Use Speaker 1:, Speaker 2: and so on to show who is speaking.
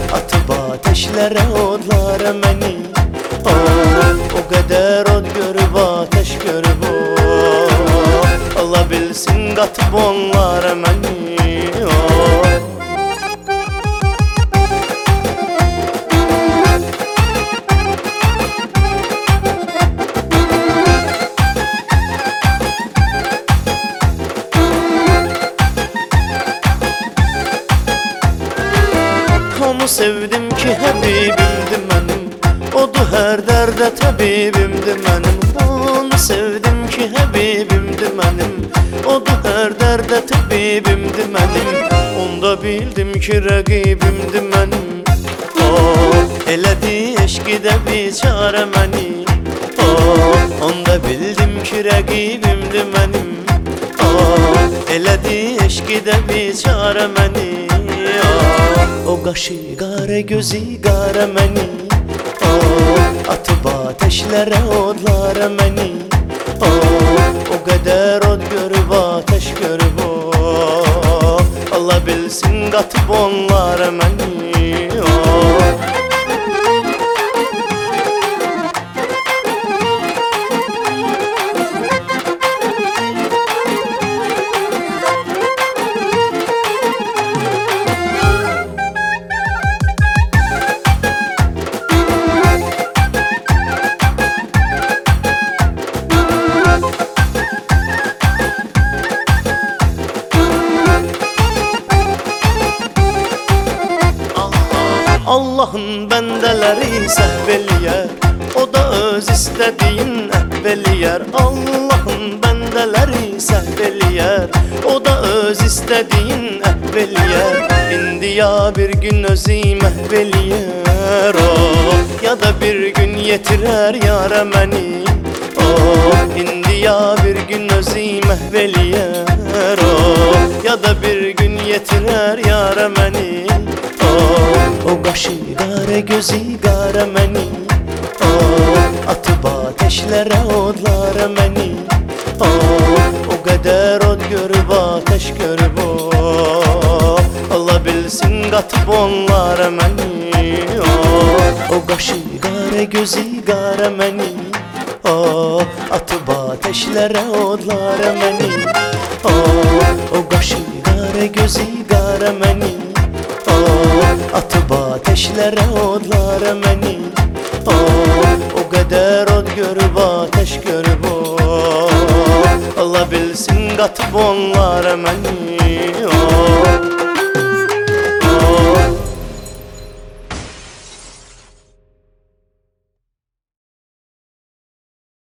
Speaker 1: atıp ateşlere odlara məni. O qədər od görüb ateş görüb Allah bilsin qatıb onlara məni. Onu sevdim ki Həbibimdir mənim, odu hər dərdə təbibimdir mənim. Onu sevdim ki Həbibimdir mənim, odu hər dərdə təbibimdir mənim. Onda bildim ki rəqibimdir mənim. Elədi eşqidə biçarə məni. Onda bildim ki rəqibimdir mənim. Elədi eşqidə biçarə məni. O qaşı qara gözü qara məni. Atıp ateşlərə odlara məni. O qədər od görüb ateş görüb Allah bilsin qatıb onlara məni. Allah'ın bəndələri səhv eləyər, o da öz istədiyin əhv eləyər. Allah'ın bəndələri səhv eləyər, o da öz istədiyin əhv eləyər. İndi ya bir gün özü məhv eləyər, ya da bir gün yetirər yara məni. İndi ya bir gün özü məhv eləyər, ya da bir gün yetirər yara məni. O qaşı qara gözü qara məni. Atıp ateşlərə odlara məni. O qədər od görüb ateş görüb Allah bilsin qatıb onlara məni. O qaşı qara gözü qara məni. Atıp ateşlərə odlara məni. O qaşı qara gözü qara məni. Atıp ateşlərə odlara məni. O qədər od görüb ateş görüb Allah bilsin qatıb onlara məni.